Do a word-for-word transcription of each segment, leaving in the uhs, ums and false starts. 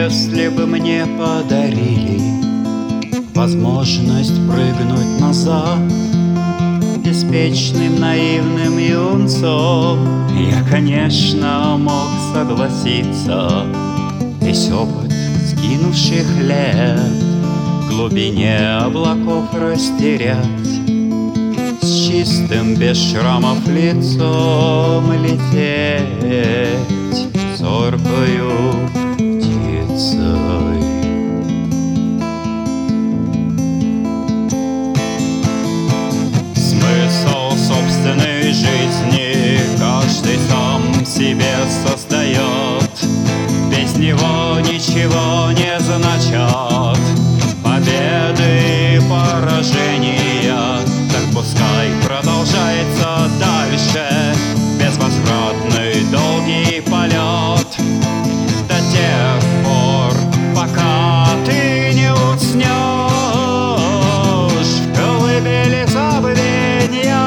Если бы мне подарили возможность прыгнуть назад, беспечным наивным юнцом, я, конечно, мог согласиться весь опыт сгинувших лет в глубине облаков растерять, с чистым без шрамов лицом лететь зоркою птицей. Смысл собственной жизни каждый сам себе создает, без него ничего не значат победы и поражения. Так пускай продолжается дальше безвозвратный долгий полет до тех пор, пока ты не уснешь в колыбели забвения.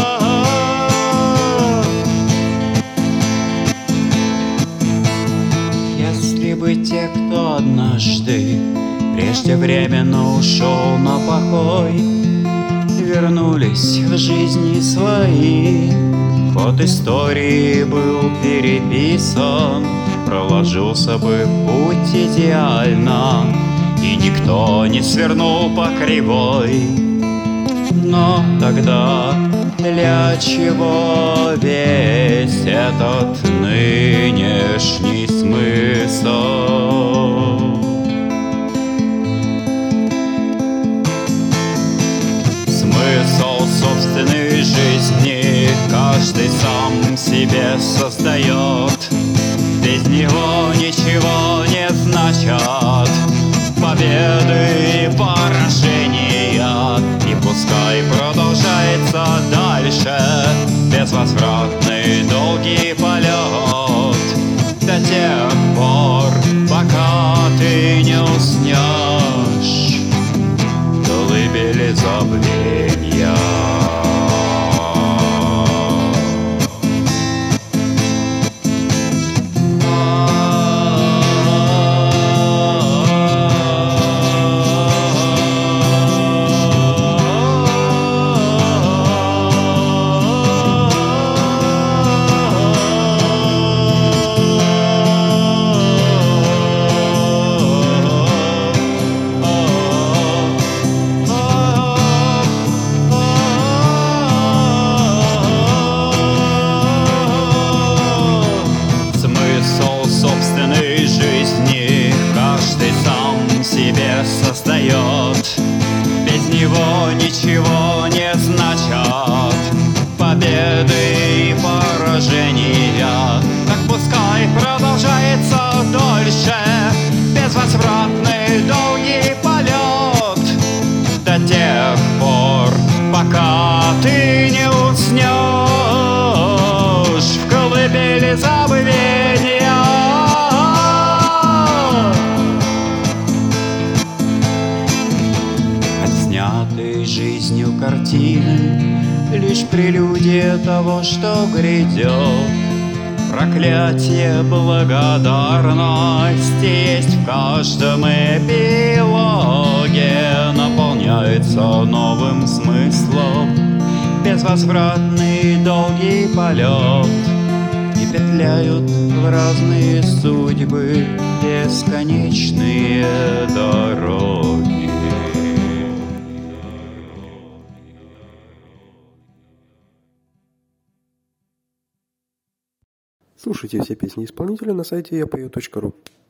Если бы те, кто однажды преждевременно ушел на покой, вернулись в жизни свои, ход истории был переписан, проложился бы путь идеально, и никто не свернул по кривой. Но тогда для чего весь этот нынешний смысл? Смысл собственной жизни каждый сам себе создает, без него ничего не значат победы и поражения. И пускай продолжается дальше безвозвратный долгий полет до тех пор, пока ты не уснешь в колыбели забвения. Собственной жизни каждый сам себе создает, без него ничего не значат победы и поражения. Так пускай продолжается дольше безвозвратный долгий полет до тех пор, пока ты не уснешь в колыбели забвения. Отснятые жизнью картины лишь прелюдия того, что грядет. Проклятие, благодарность есть в каждом эпилоге, наполняется новым смыслом безвозвратный долгий полет, и петляют в разные судьбы бесконечные дороги. Слушайте все песни исполнителя на сайте я пою точка ру.